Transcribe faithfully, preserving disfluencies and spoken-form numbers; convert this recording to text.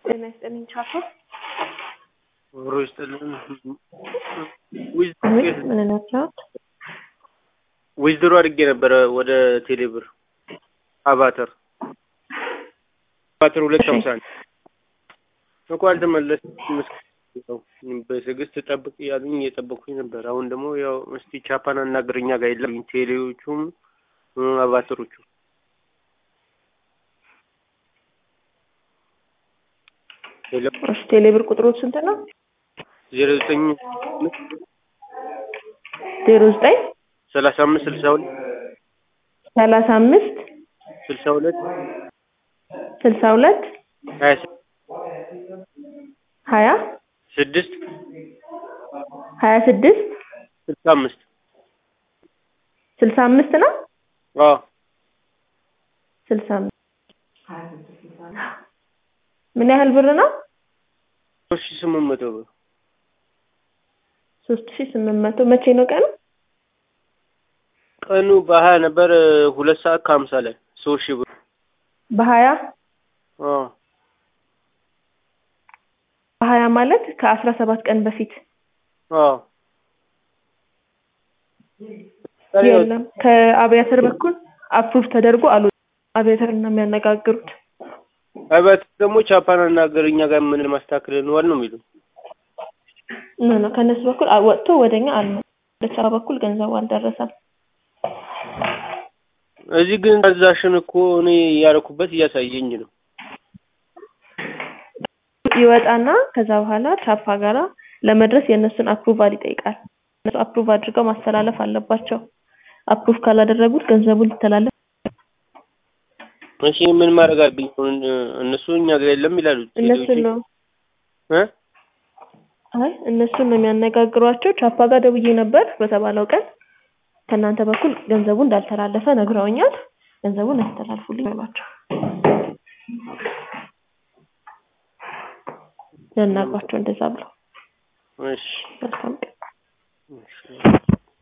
ጤና ይስጥልኝ ቻፓ ሮይስጥልን ምን ነው ዊዝድሮ አድርጌ ነበር ወደ ቴሌብር አባተር አባተር ሁለት ሃምሳ እንኳን ተመለስ መስከረው በስግስት ተጠብቅ ያሉኝ እየጠበቅኩኝ ነበር። አሁን ደግሞ ያው እስቲ ቻፓን አናግረኛ ጋር የለም ቴሌዎቹም አባተሮቹ እሺ ቴሌብር ቁጥሩ ስንት ነው? ዜሮ ዘጠኝ ዜሮ ዘጠኝ ሰላሳ አምስት ስልሳ ሁለት ሰላሳ አምስት ስልሳ ሁለት ስልሳ ሁለት ሀያ ስድስት ሀያ ስድስት ስልሳ አምስት ስልሳ አምስት ነው? አዎ ስልሳ አምስት ምን ያህል ብር ነው? ሶስት ሺህ ስምንት መቶ ብር ሶስት ሺህ ስምንት መቶ መቼ ነው ቀኑ? ቀኑ በሀያ ነበር ሁለት ሰዓት ከሀምሳ ላይ ሶስት ሺህ ብር በሀያ አዎ በሀያ ማለት ከአስራ ሰባት ቀን በፊት አዎ የለም ከአብያተር በኩል አፕሩቭ ተደርጎ አሉ አብያተር ነው የሚያነጋግሩት። አባት ደግሞ ቻፓን አናገርኛ ጋር ምን ማስተካከል ነው ነው የሚሉት ነው ነው ከነሱ በኩል ወጥቶ ወደኛ አልመ በቻፓ በኩል ገንዘቡ አልደረሰም። እዚህ ግን ትራንዛክሽን እኮ እኔ ያረኩበት እያሳየኝ ነው ይወጣና ከዛ በኋላ ቻፓ ጋራ ለመድረስ የነሱን አፕሩቫል ይጠይቃል። እነሱ አፕሩቭ አድርገው ማስተላለፍ አለባቸው። አፕሩቭ ካላደረጉት ገንዘቡ ሊተላለፍ እሺ ምን ማድረግ አለብኝ? እነሱ እኛ ጋር የለም ይላሉ። እነሱ ነው እ አይ እነሱ ነው የሚያነጋግሯቸው። ቻፓ ጋር ደውዬ ነበር በተባለው ቀን ከናንተ በኩል ገንዘቡ እንዳልተላለፈ ነግረውኛል። ገንዘቡን አስተላልፉልኝ አሏቸው። ለናቋቸው እንደዛ ብለው እሺ መልካም ቀን